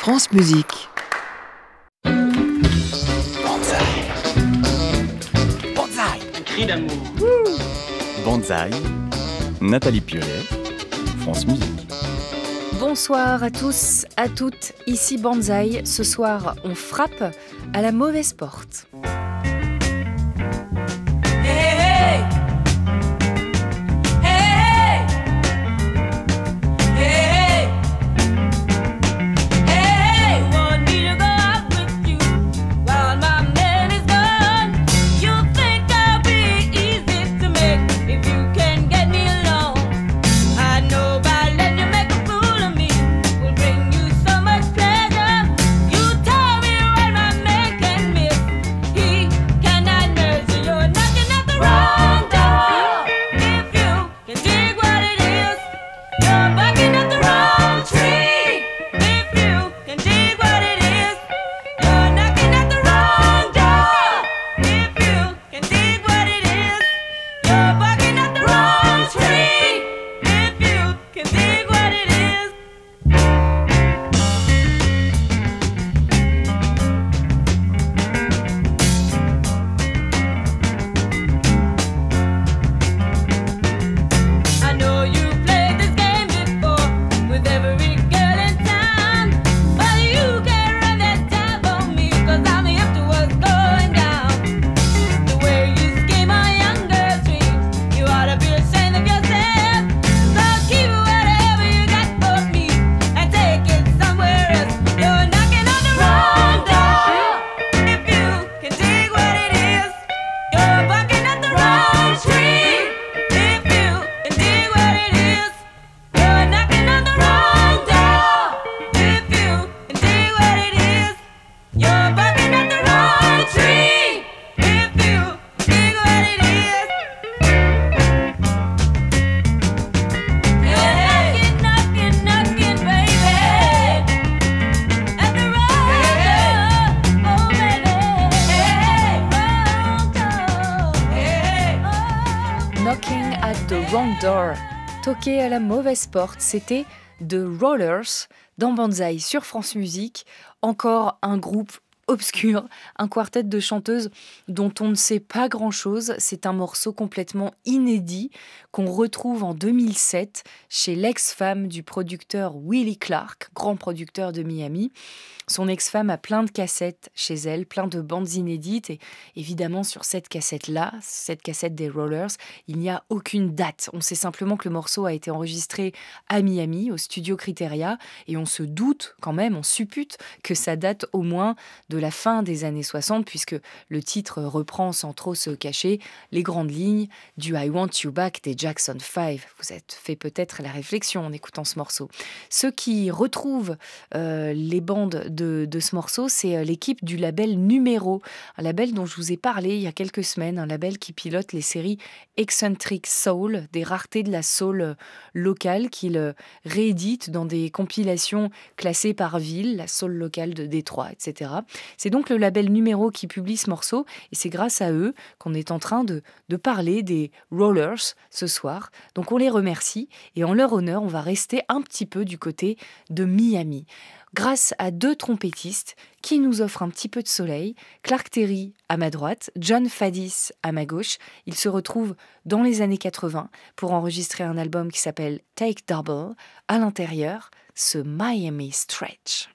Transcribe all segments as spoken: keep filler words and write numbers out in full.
France Musique. Banzai. Banzai. Un cri d'amour. Banzai. Nathalie Puré, France Musique. Bonsoir à tous, à toutes, ici Banzai. Ce soir, on frappe à la mauvaise porte. Toquer à la mauvaise porte, c'était The Rollers dans Banzai sur France Musique. Encore un groupe obscur, un quartet de chanteuses dont on ne sait pas grand-chose. C'est un morceau complètement inédit qu'on retrouve en deux mille sept chez l'ex-femme du producteur Willie Clark, grand producteur de Miami. Son ex-femme a plein de cassettes chez elle, plein de bandes inédites. Et évidemment, sur cette cassette-là, cette cassette des Rollers, il n'y a aucune date. On sait simplement que le morceau a été enregistré à Miami, au studio Criteria. Et on se doute quand même, on suppute que ça date au moins de la fin des années soixante, puisque le titre reprend, sans trop se cacher, les grandes lignes du I Want You Back des Jackson five. Vous êtes fait peut-être la réflexion en écoutant ce morceau. Ceux qui retrouvent euh, les bandes De, de ce morceau, c'est l'équipe du label Numéro, un label dont je vous ai parlé il y a quelques semaines, un label qui pilote les séries Eccentric Soul, des raretés de la soul locale qu'il réédite dans des compilations classées par ville, la soul locale de Détroit, et cetera. C'est donc le label Numéro qui publie ce morceau et c'est grâce à eux qu'on est en train de, de parler des Rollers ce soir. Donc on les remercie et en leur honneur, on va rester un petit peu du côté de Miami. Grâce à deux trompettistes qui nous offrent un petit peu de soleil, Clark Terry à ma droite, John Faddis à ma gauche. Ils se retrouvent dans les années quatre-vingts pour enregistrer un album qui s'appelle Take Double. À l'intérieur, ce Miami Stretch.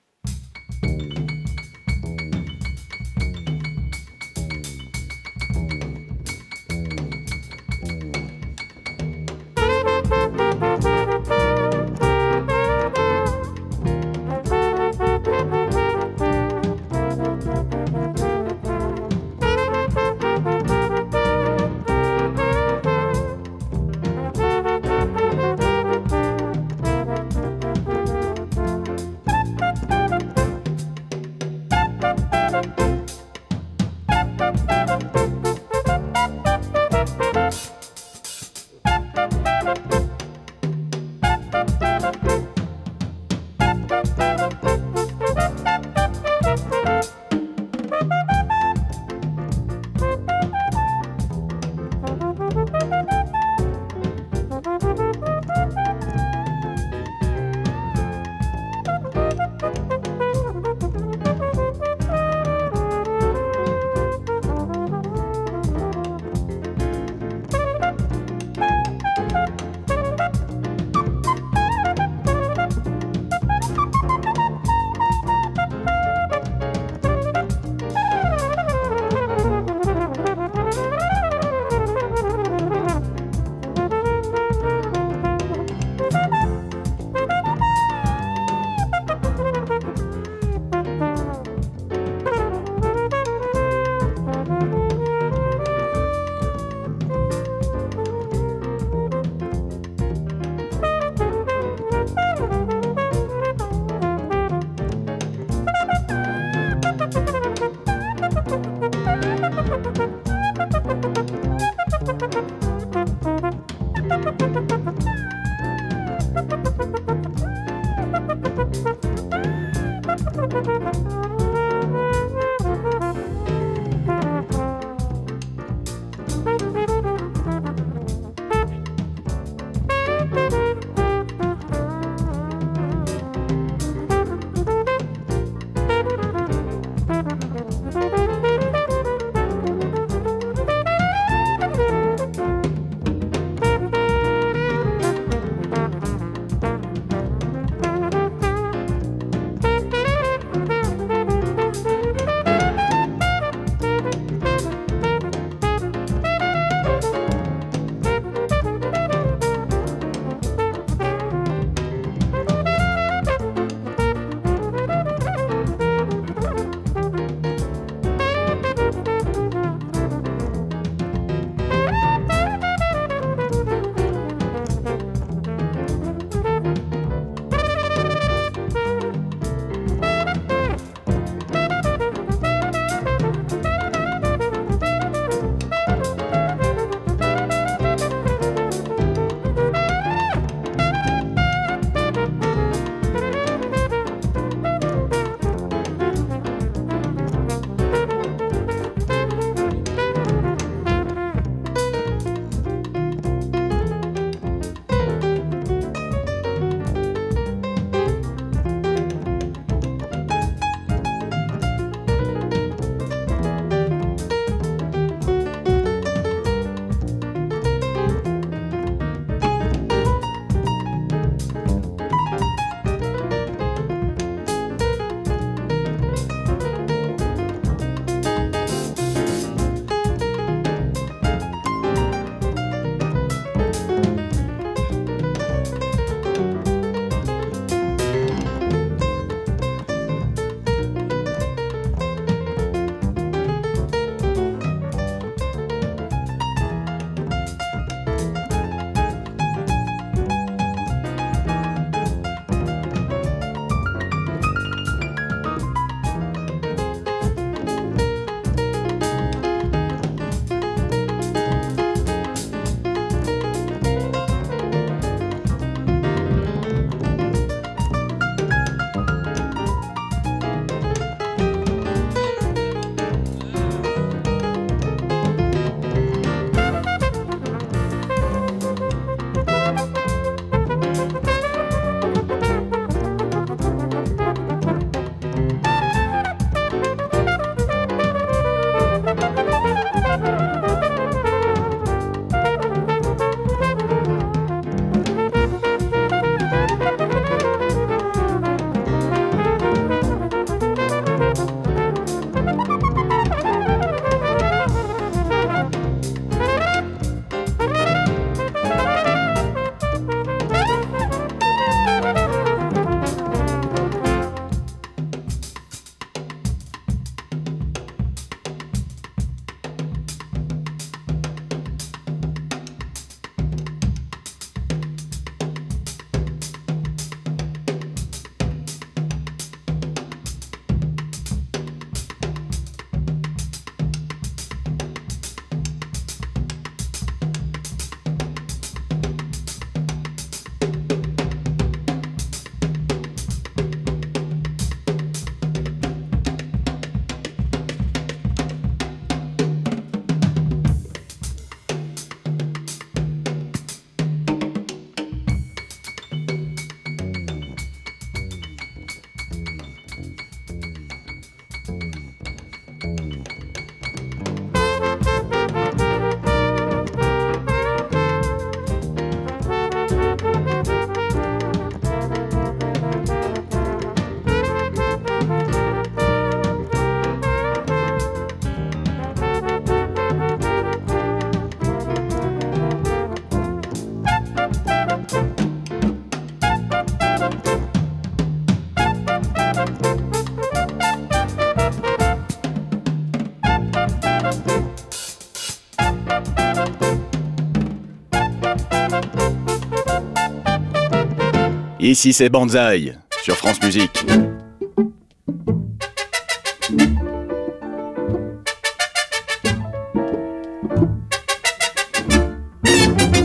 Ici c'est Banzai sur France Musique.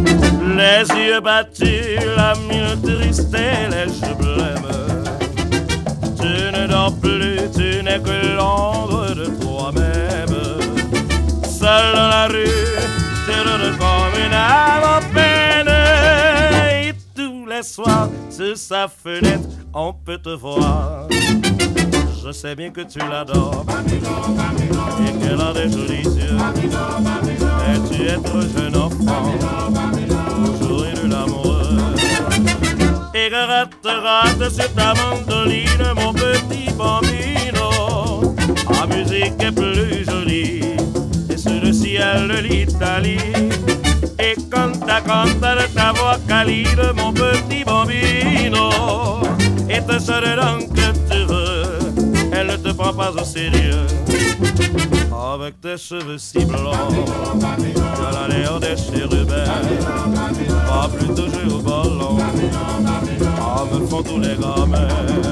Les yeux battus, la mine triste et les cheveux blêmes. non plus, tu n'es que l'ombre de toi-même. Seul dans la rue, tu rôdes comme une âme en peine. Et tous les soirs, sur sa fenêtre, on peut te voir. Je sais bien que tu l'adores et qu'elle a des jolis yeux. Mais tu es trop jeune enfant pour jouer de l'amoureux. Et gratte, gratte sur ta mandoline, mon petit bambino. La musique est plus jolie et sur le ciel de l'Italie. Et canta, canta de ta voix calide, mon petit bambino. Et te seule langue que tu veux, elle ne te prend pas au sérieux. Avec tes cheveux si blancs, tu as l'air des chérubins. Va plutôt jouer au ballon, ah, me font tous les gamins.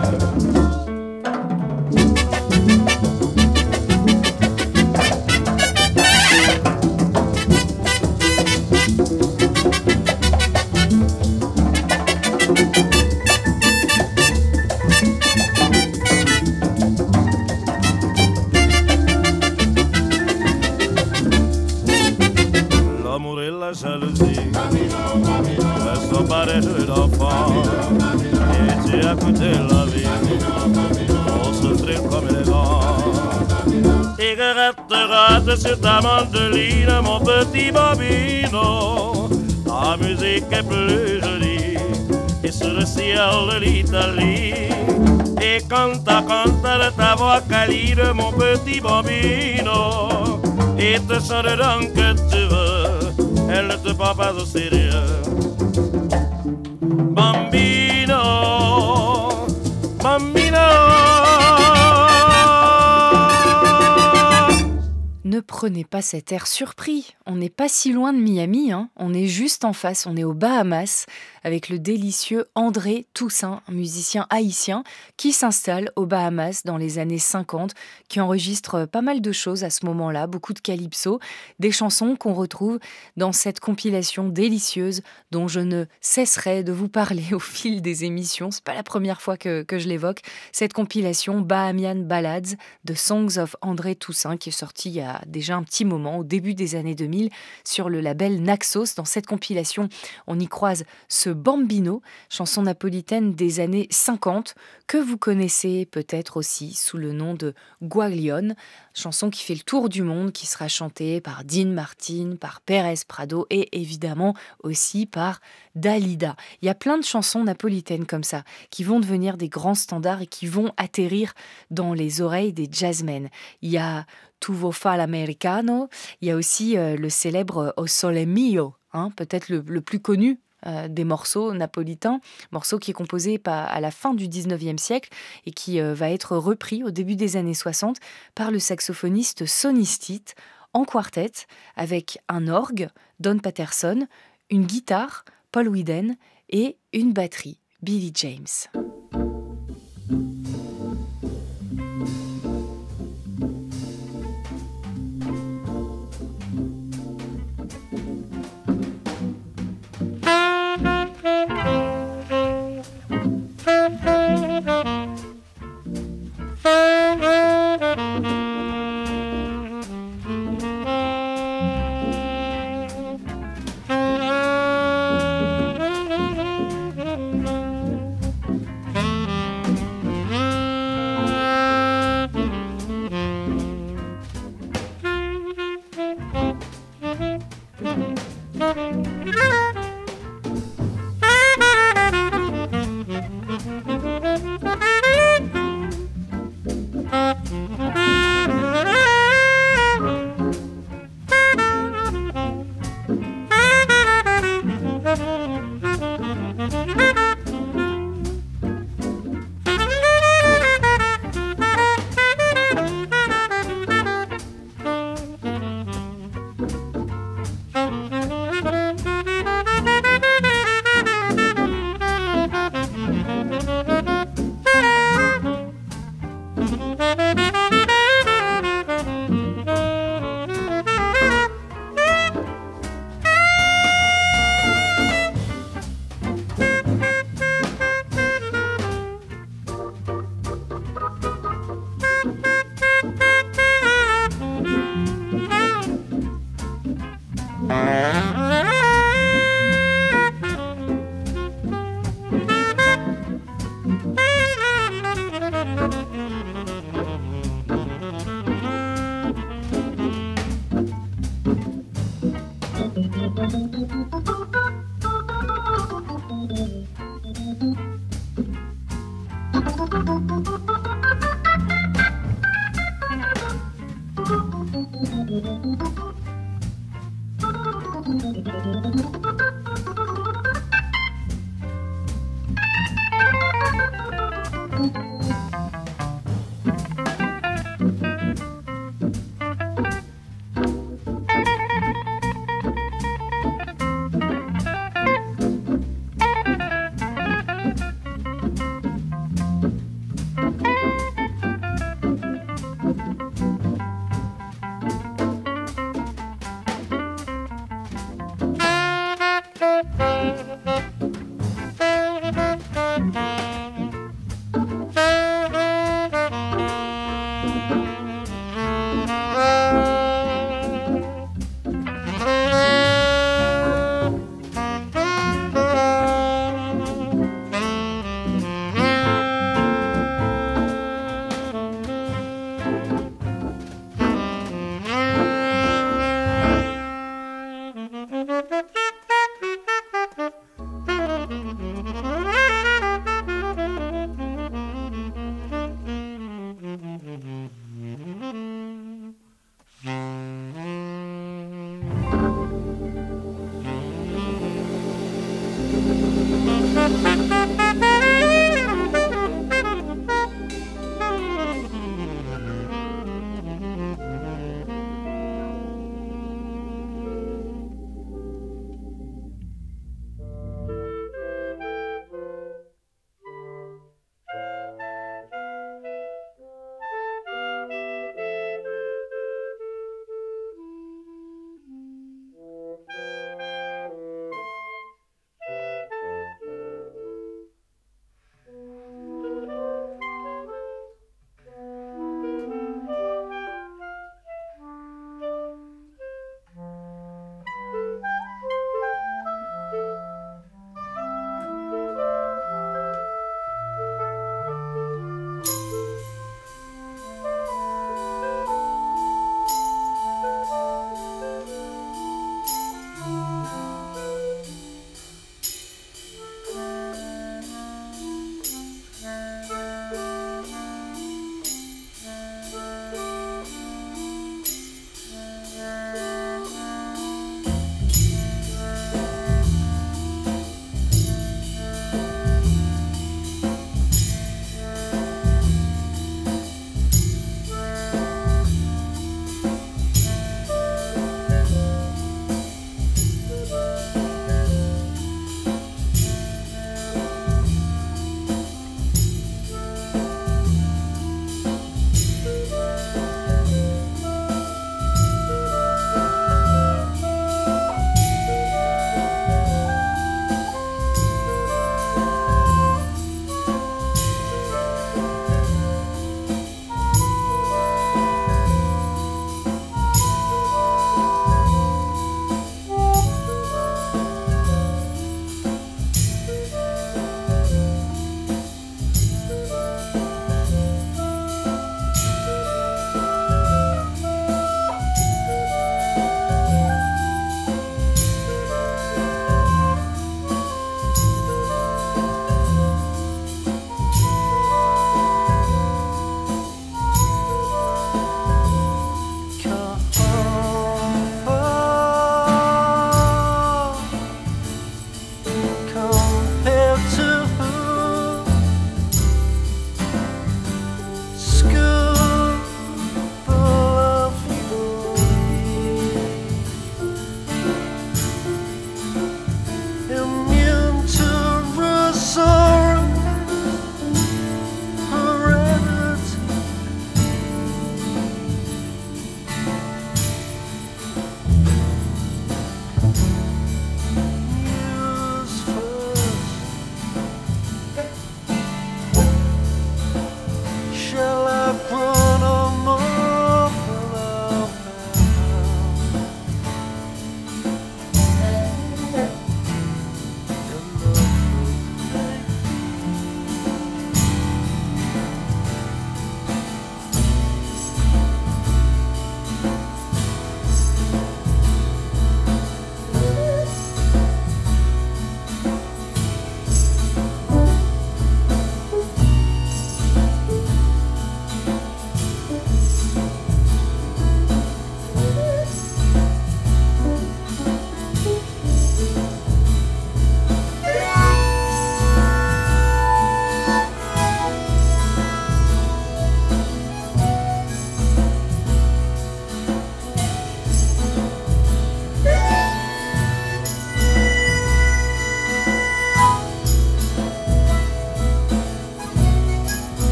L'amour et la jalousie ne sont pas des jeux d'enfants. Et tu as coûté la vie pour souffrir comme les grands. Et gratte, gratte sur ta mandoline, mon petit bambino. La musique est plus jolie et sur le ciel de l'Italie. Et canta, canta de ta voix calide, mon petit bambino. Et te chante dans que tu veux, elle ne te prend pas au sérieux. Bambino, bambino. Ne prenez pas cet air surpris, on n'est pas si loin de Miami, hein. On est juste en face, on est aux Bahamas, avec le délicieux André Toussaint, un musicien haïtien qui s'installe aux Bahamas dans les années cinquante, qui enregistre pas mal de choses à ce moment-là, beaucoup de calypso, des chansons qu'on retrouve dans cette compilation délicieuse dont je ne cesserai de vous parler au fil des émissions. C'est pas la première fois que, que je l'évoque, cette compilation Bahamian Ballads, The Songs of André Toussaint, qui est sortie il y a déjà un petit moment, au début des années deux mille, sur le label Naxos. Dans cette compilation, on y croise ce Bambino, chanson napolitaine des années cinquante, que vous connaissez peut-être aussi sous le nom de Guaglione, chanson qui fait le tour du monde, qui sera chantée par Dean Martin, par Pérez Prado et évidemment aussi par Dalida. Il y a plein de chansons napolitaines comme ça, qui vont devenir des grands standards et qui vont atterrir dans les oreilles des jazzmen. Il y a Tu vo fa l'americano, il y a aussi euh, le célèbre O Sole Mio, hein, peut-être le, le plus connu euh, des morceaux napolitains, morceau qui est composé par, à la fin du dix-neuvième siècle et qui euh, va être repris au début des années soixante par le saxophoniste Sonny Stitt en quartet avec un orgue, Don Patterson, une guitare, Paul Weedon et une batterie, Billy James.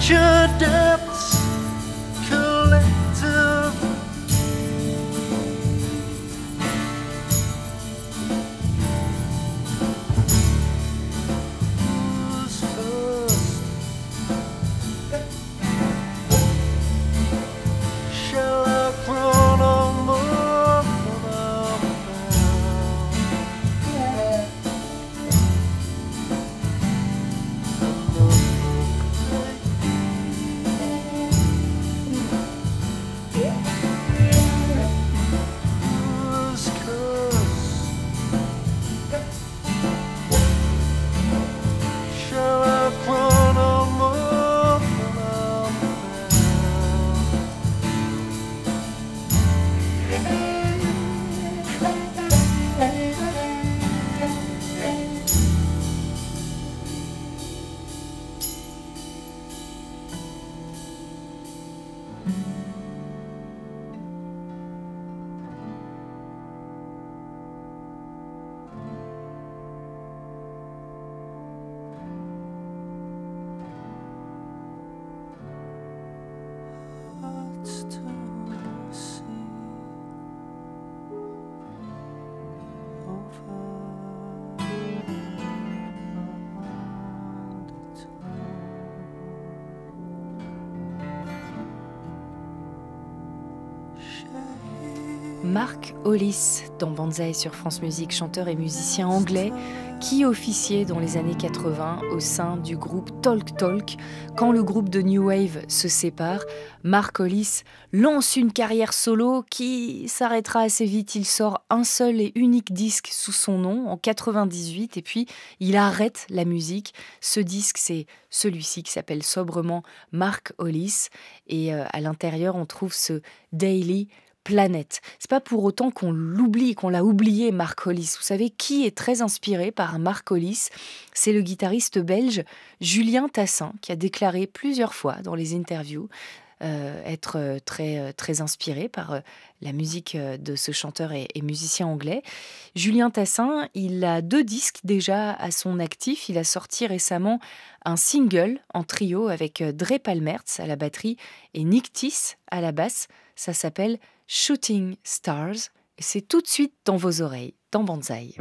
future depths collective. Who's first? Shall I crown on more than I'm Mark Hollis dans Banzai sur France Musique, chanteur et musicien anglais qui officiait dans les années quatre-vingts au sein du groupe Talk Talk. Quand le groupe de New Wave se sépare, Mark Hollis lance une carrière solo qui s'arrêtera assez vite. Il sort un seul et unique disque sous son nom en quatre-vingt-dix-huit et puis il arrête la musique. Ce disque, c'est celui-ci qui s'appelle sobrement Mark Hollis et euh, à l'intérieur on trouve ce Daily Planet. C'est pas pour autant qu'on l'oublie, qu'on l'a oublié, Mark Hollis. Vous savez qui est très inspiré par Mark Hollis ? C'est le guitariste belge Julien Tassin qui a déclaré plusieurs fois dans les interviews euh, être très, très inspiré par euh, la musique de ce chanteur et, et musicien anglais. Julien Tassin, il a deux disques déjà à son actif. Il a sorti récemment un single en trio avec Dre Palmertz à la batterie et Nick Tiss à la basse. Ça s'appelle Shooting Stars, et c'est tout de suite dans vos oreilles, dans Banzai.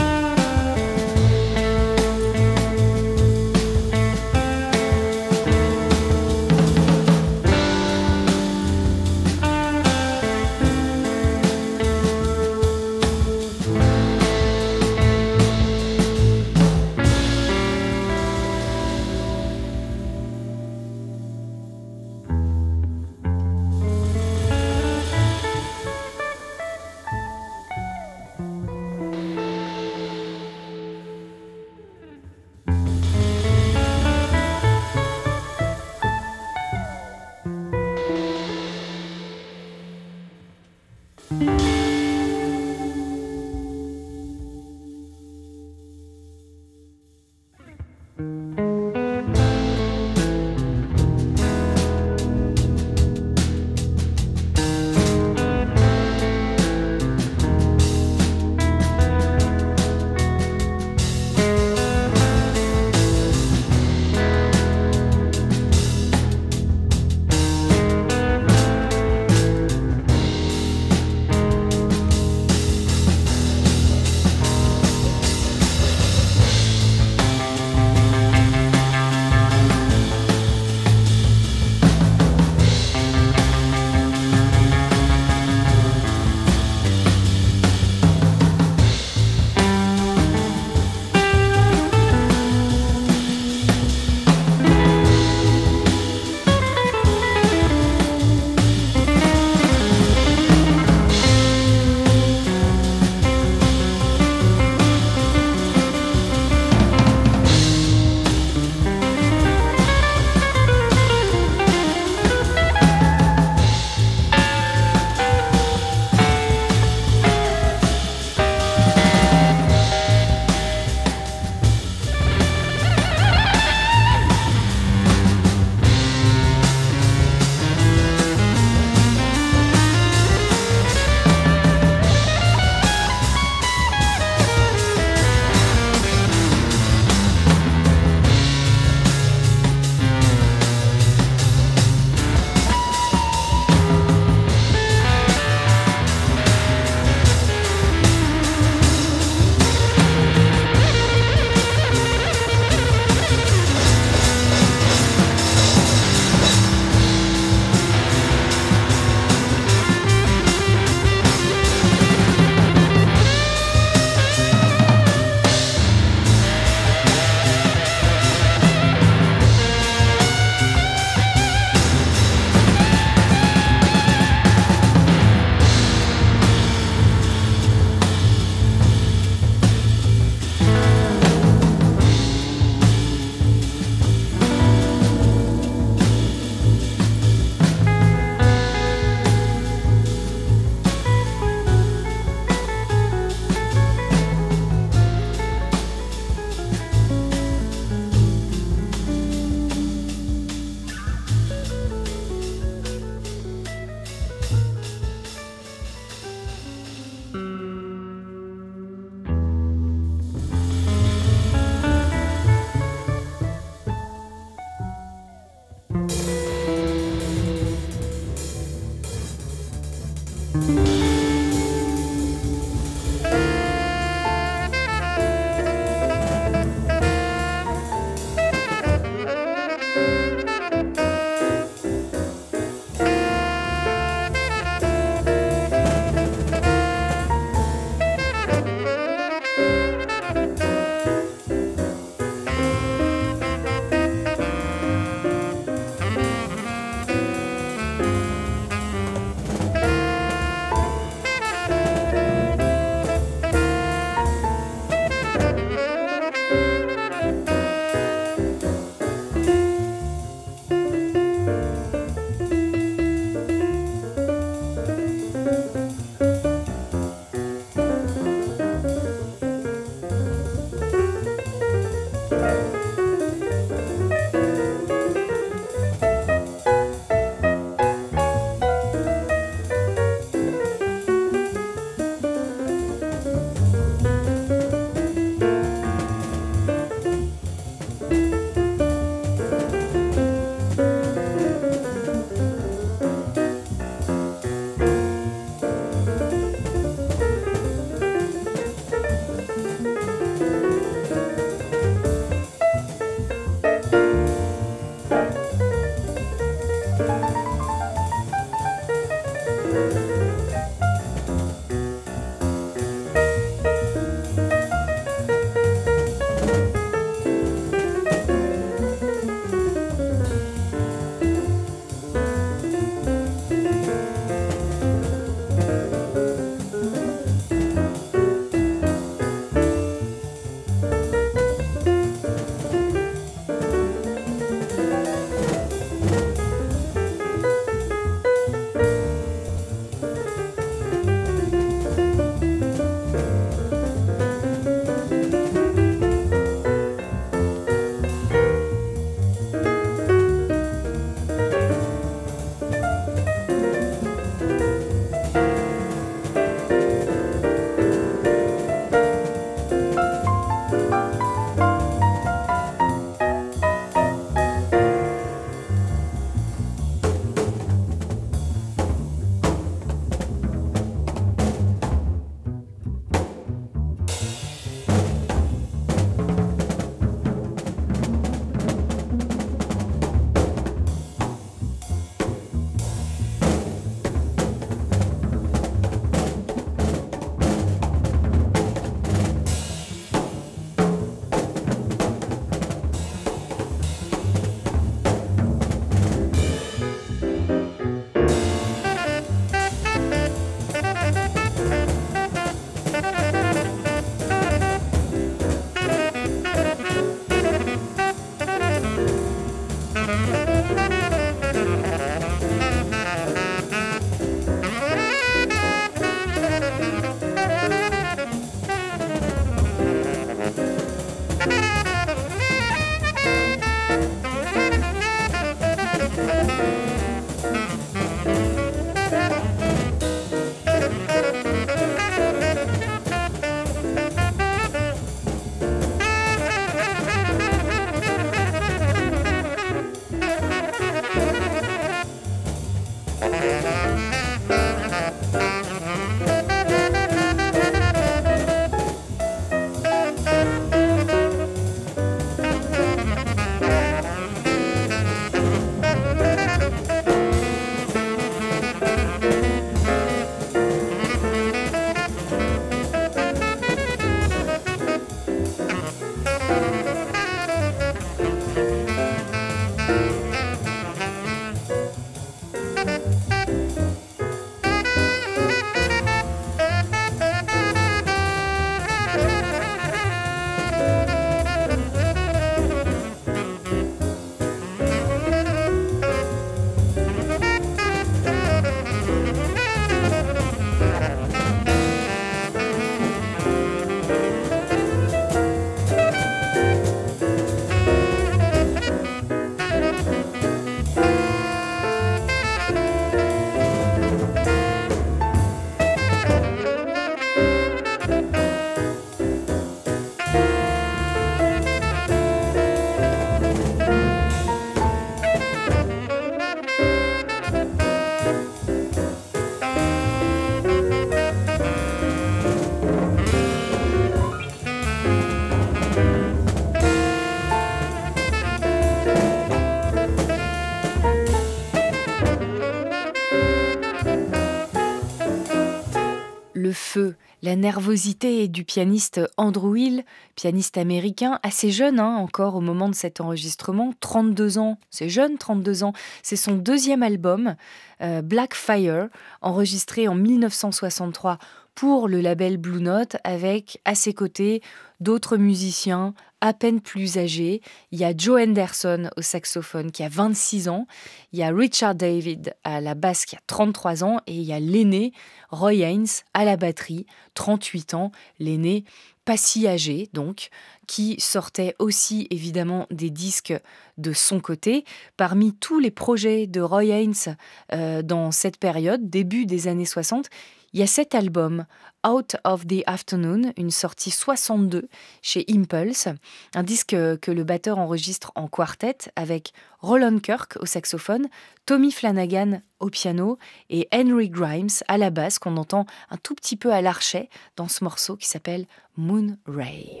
Le feu, la nervosité du pianiste Andrew Hill, pianiste américain, assez jeune hein, encore au moment de cet enregistrement, trente-deux ans, c'est jeune, trente-deux ans, c'est son deuxième album, euh, Black Fire, enregistré en mille neuf cent soixante-trois pour le label Blue Note, avec à ses côtés d'autres musiciens à peine plus âgés. Il y a Joe Henderson au saxophone qui a vingt-six ans, il y a Richard David à la basse qui a trente-trois ans et il y a l'aîné Roy Haynes à la batterie, trente-huit ans, l'aîné pas si âgé donc, qui sortait aussi évidemment des disques de son côté. Parmi tous les projets de Roy Haynes euh, dans cette période, début des années soixante, il y a cet album, Out of the Afternoon, une sortie soixante-deux chez Impulse, un disque que le batteur enregistre en quartet avec Roland Kirk au saxophone, Tommy Flanagan au piano et Henry Grimes à la basse qu'on entend un tout petit peu à l'archet dans ce morceau qui s'appelle Moon Ray.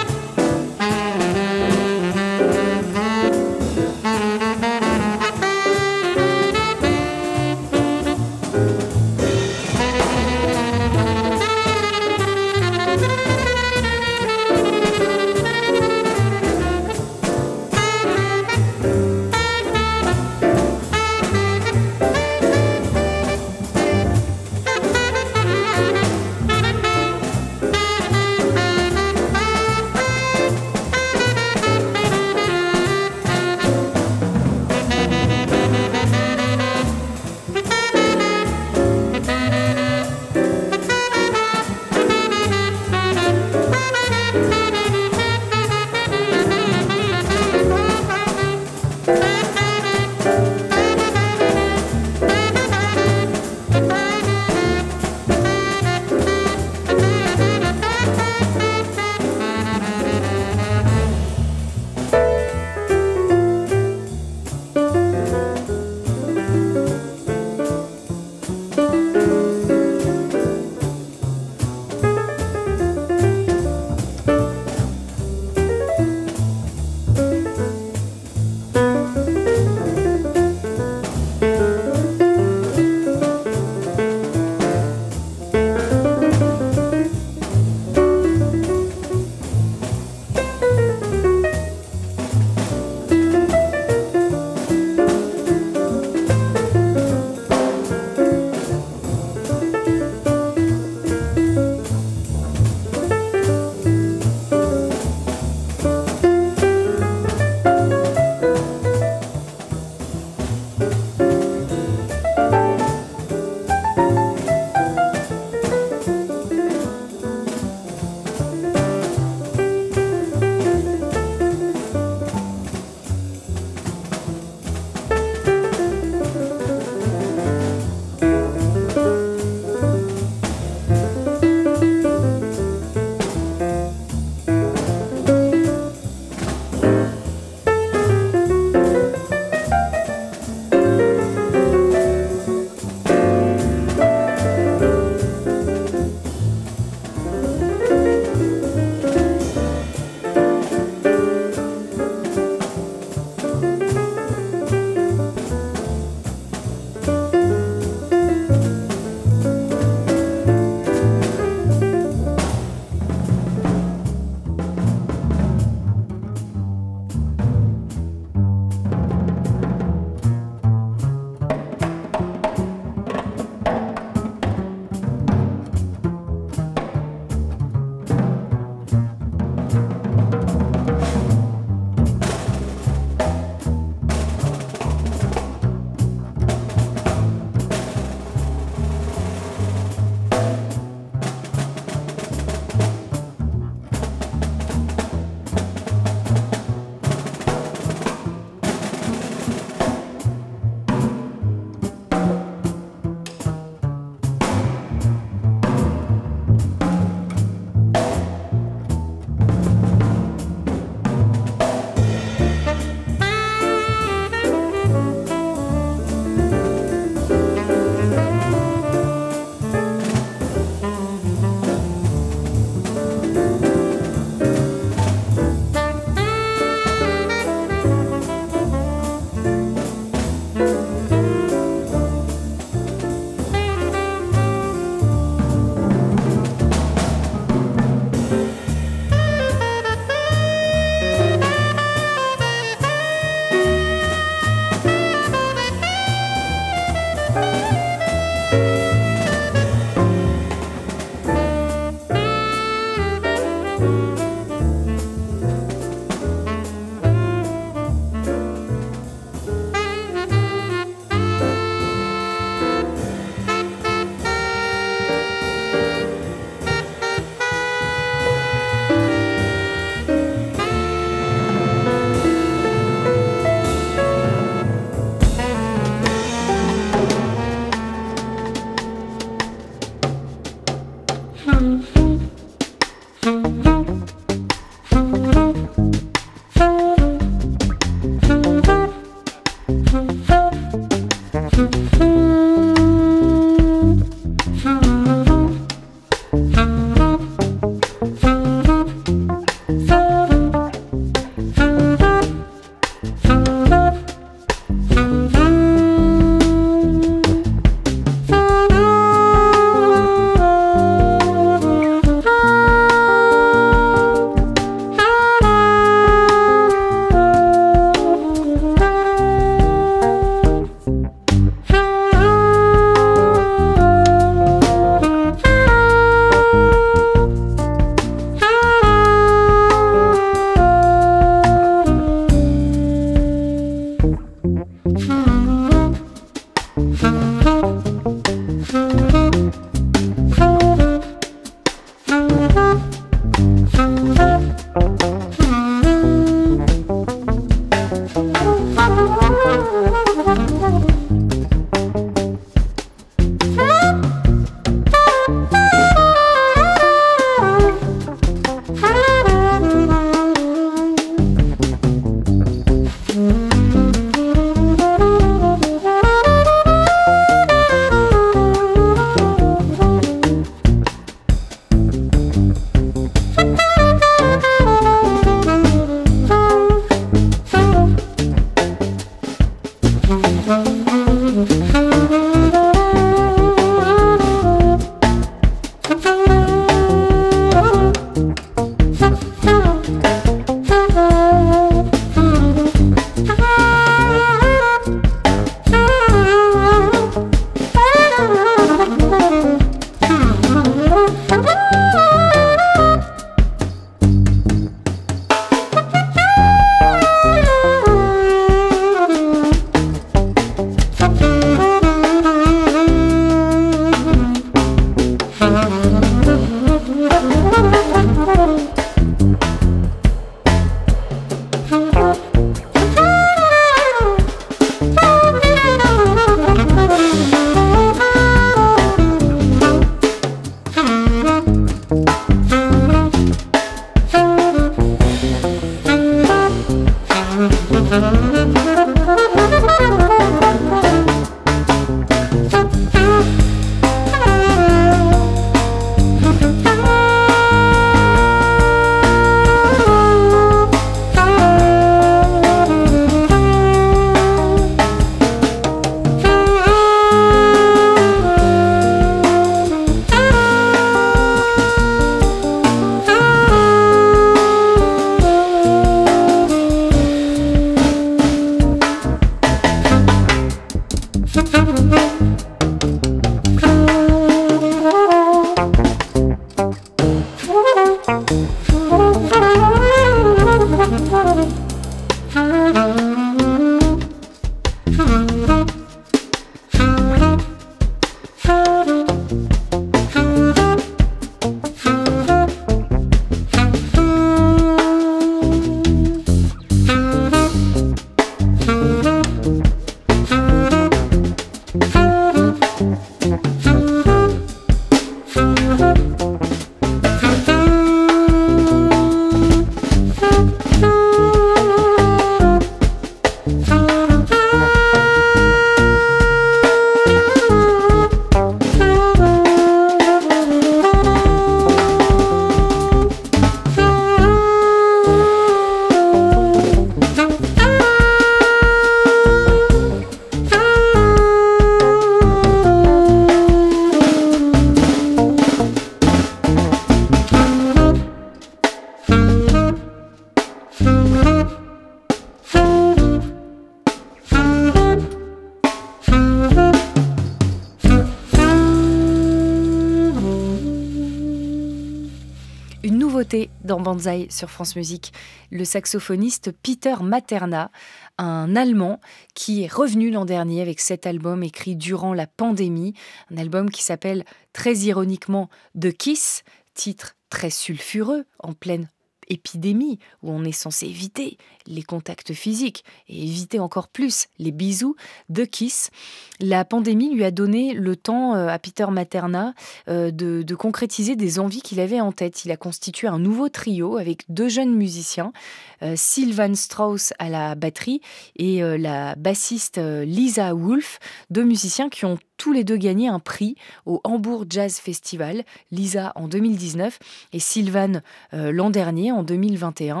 Dans Banzai sur France Musique, le saxophoniste Peter Materna, un Allemand qui est revenu l'an dernier avec cet album écrit durant la pandémie, un album qui s'appelle très ironiquement The Kiss, titre très sulfureux en pleine épidémie où on est censé éviter les contacts physiques et éviter encore plus les bisous. The Kiss. La pandémie lui a donné le temps à Peter Materna de, de concrétiser des envies qu'il avait en tête. Il a constitué un nouveau trio avec deux jeunes musiciens, euh, Sylvan Strauss à la batterie et euh, la bassiste euh, Lisa Wolf, deux musiciens qui ont tous les deux gagné un prix au Hamburg Jazz Festival, Lisa en deux mille dix-neuf et Sylvan euh, l'an dernier, en deux mille vingt et un.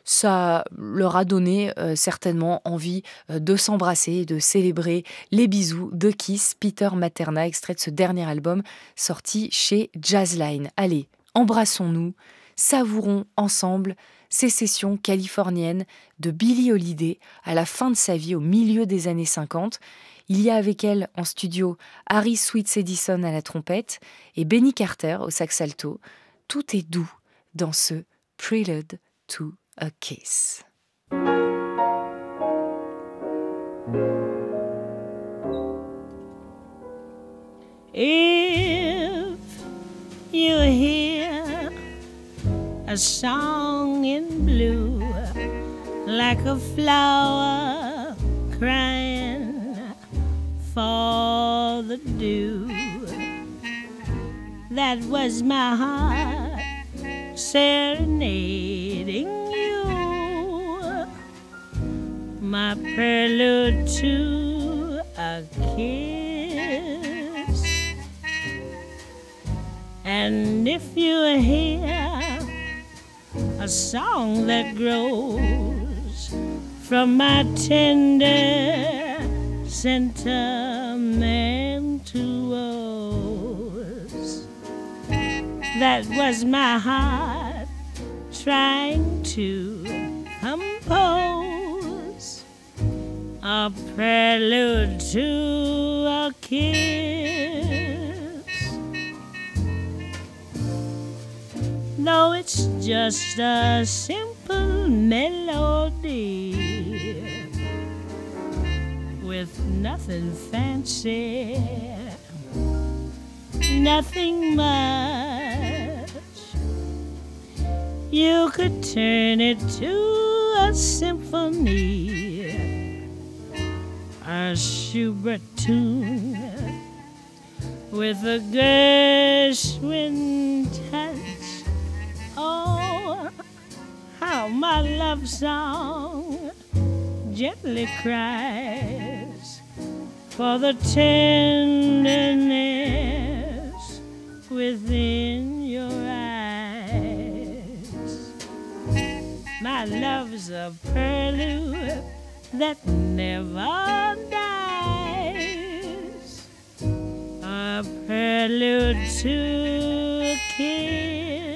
Ça leur a donné euh, certainement envie euh, de s'embrasser, de célébrer les bisous de Kiss, Peter Materna, extrait de ce dernier album sorti chez Jazzline. Allez, embrassons-nous, savourons ensemble ces sessions californiennes de Billie Holiday à la fin de sa vie, au milieu des années cinquante. Il y a avec elle en studio Harry Sweets Edison à la trompette et Benny Carter au sax alto. Tout est doux dans ce Prelude to a Kiss. If you're here a song in blue, like a flower crying for the dew. That was my heart serenading you, my prelude to a kiss. And if you hear a song that grows from my tender sentimental woes, that was my heart trying to compose a prelude to a kiss. Though it's just a simple melody with nothing fancy, nothing much, you could turn it to a symphony, a Schubert tune with a Gershwin touch. Oh, how my love song gently cries for the tenderness within your eyes. My love's a prelude that never dies, a prelude to a kiss.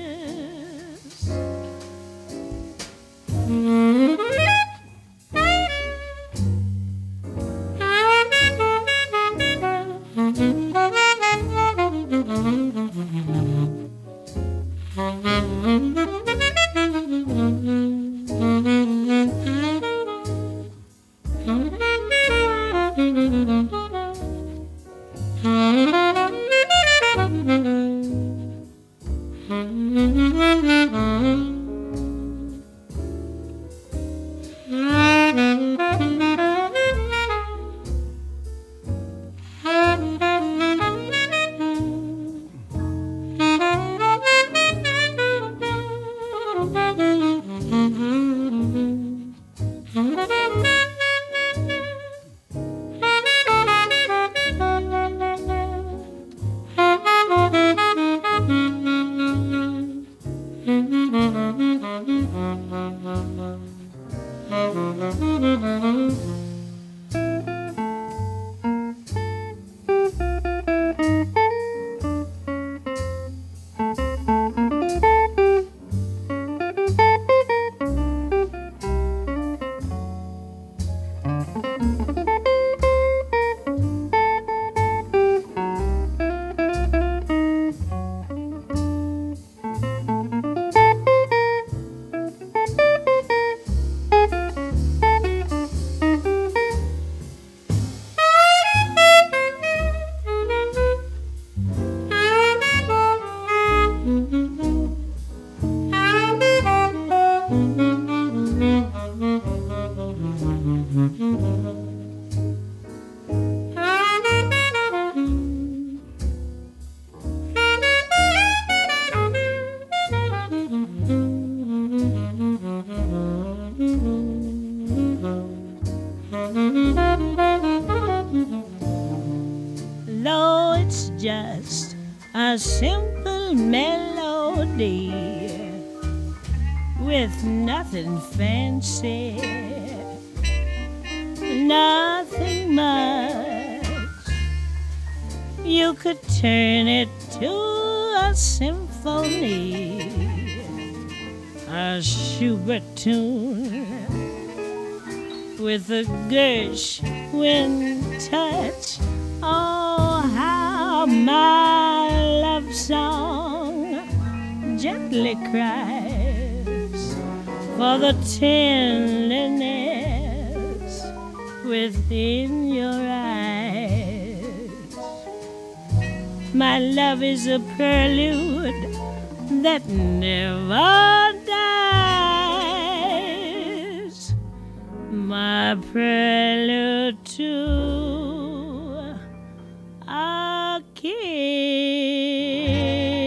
Though it's just a simple melody with nothing fancy, nothing much, you could turn it to a symphony, a Schubert tune with a Gershwin touch. Oh, how my love song gently cries for the tenderness within your eyes. My love is a prelude that never my prelude to a kiss.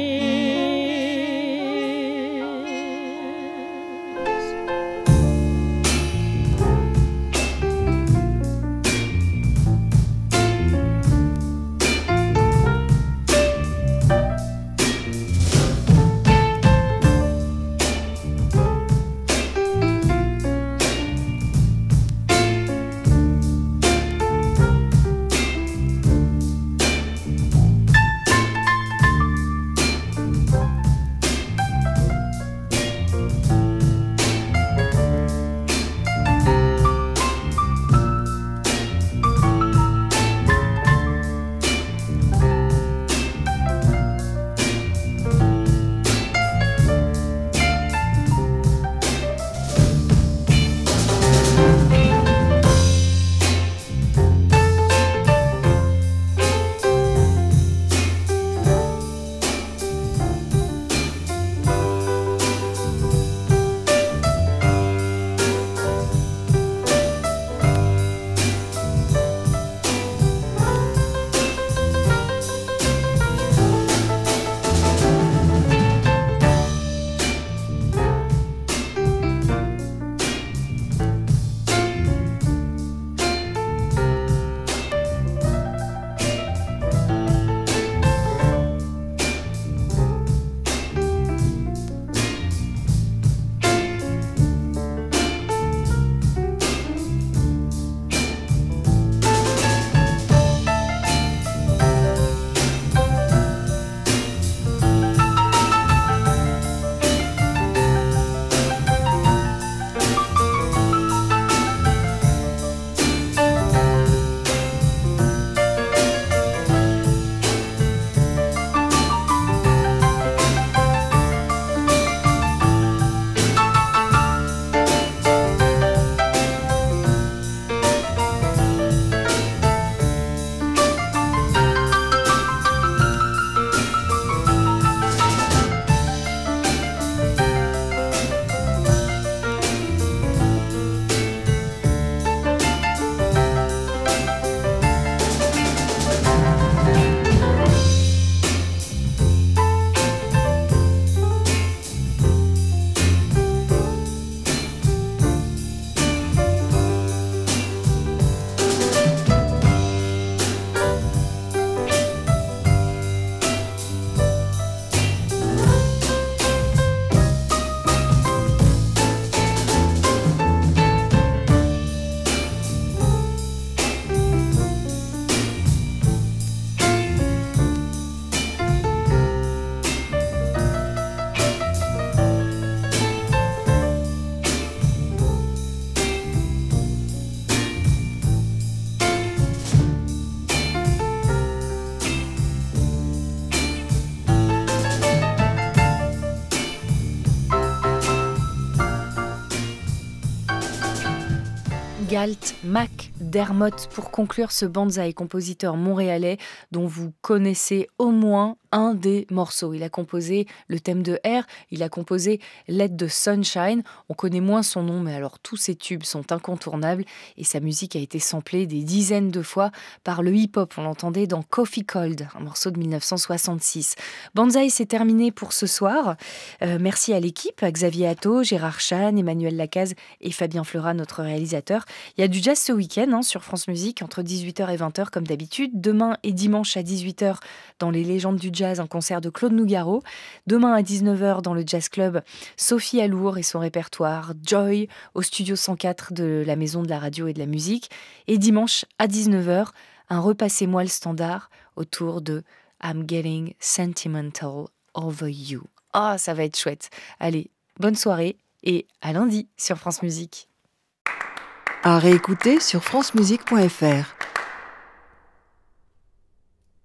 Galt MacDermot pour conclure ce Banzai, compositeur montréalais dont vous connaissez au moins un des morceaux. Il a composé le thème de Air, il a composé Let the Sunshine. On connaît moins son nom, mais alors tous ses tubes sont incontournables et sa musique a été samplée des dizaines de fois par le hip-hop. On l'entendait dans Coffee Cold, un morceau de dix-neuf cent soixante-six. Banzai, c'est terminé pour ce soir. Euh, merci à l'équipe, à Xavier Atto, Gérard Chan, Emmanuel Lacaze et Fabien Fleurat, notre réalisateur. Il y a du jazz ce week-end hein, sur France Musique entre dix-huit heures et vingt heures comme d'habitude. Demain et dimanche à dix-huit heures dans les légendes du jazz, un concert de Claude Nougaro. Demain à dix-neuf heures dans le Jazz Club, Sophie Alour et son répertoire, Joy au studio cent quatre de la Maison de la Radio et de la Musique. Et dimanche à dix-neuf heures, un Repassez-moi le standard autour de I'm Getting Sentimental Over You. Ah, oh, ça va être chouette. Allez, bonne soirée et à lundi sur France Musique. À réécouter sur francemusique point f r.